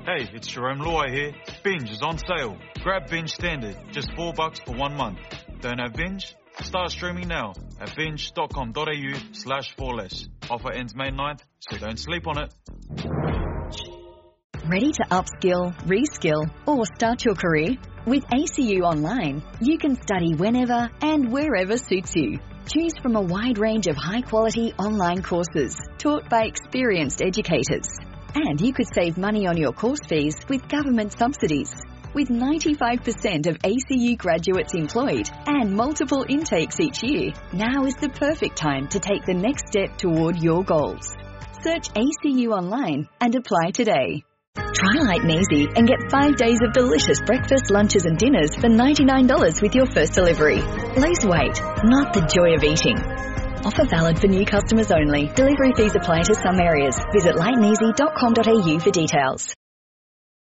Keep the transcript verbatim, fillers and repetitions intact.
Hey, it's Jerome Loy here. Binge is on sale. Grab Binge Standard, just four bucks for one month. Don't have Binge? Start streaming now at binge.com.au slash four less. Offer ends May ninth, so don't sleep on it. Ready to upskill, reskill, or start your career? With A C U Online, you can study whenever and wherever suits you. Choose from a wide range of high-quality online courses taught by experienced educators. And you could save money on your course fees with government subsidies. With ninety-five percent of A C U graduates employed and multiple intakes each year, now is the perfect time to take the next step toward your goals. Search A C U Online and apply today. Try Light and Easy and get five days of delicious breakfast, lunches and dinners for ninety-nine dollars with your first delivery. Lose weight, not the joy of eating. Offer valid for new customers only. Delivery fees apply to some areas. Visit light and easy dot com dot a u for details.